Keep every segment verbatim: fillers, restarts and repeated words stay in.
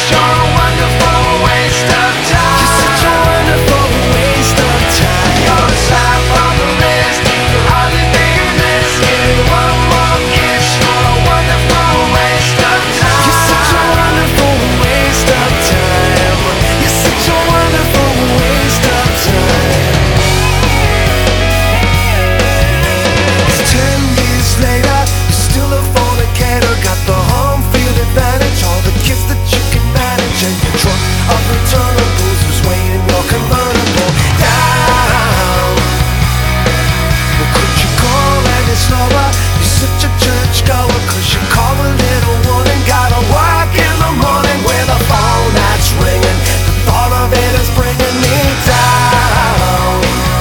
You're a wonderful waste of time. You're such a wonderful waste of time. You're a slap on the wrist. You'll hardly be missed. Give me one more kiss. You're a wonderful waste of time. You're such a wonderful waste of time. You're such a wonderful waste of time. It's ten years later, you're still a fornicator. Got the home field advantage, all the kids that you can manage, and your trunk of returnables is weighing your convertible down. Well, could you call any slower? You're such a churchgoer, 'cause you call a little woman. Gotta work in the morning with a phone that's ringing. The thought of it is bringing me down.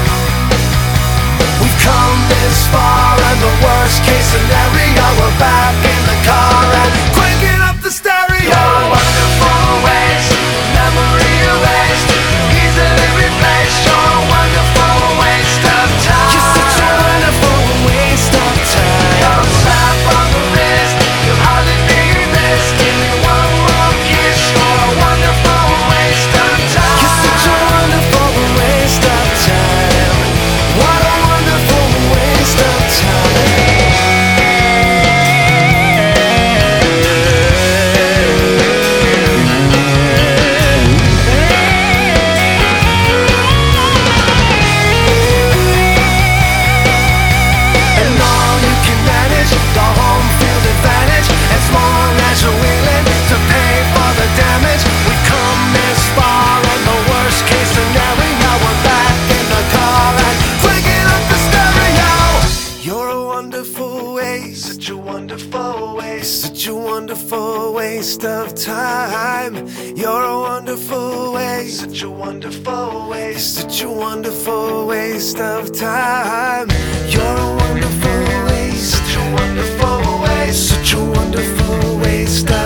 We've come this far, and the worst case scenario, we're back in the car and cranking up the stereo. You're a wonderful waste, memory erased, easily replaced. You're a wonderful waste of time. You're such a wonderful waste of time. You're a slap on the wrist. You'll hardly be missed. Give me one more kiss. You're a wonderful waste of time. You're such a wonderful waste of time. What a wonderful waste of time. And all you can manage, the home field advantage, as long as you're willing to pay for the damage. We've come this far, and the worst case scenario, we're back in the car and cranking up the stereo. You're a wonderful waste, such a wonderful waste, such a wonderful waste of time. You're a wonderful waste, such a wonderful waste, such a wonderful waste of time. You're a wonderful waste, such a wonderful waste, such a wonderful waste of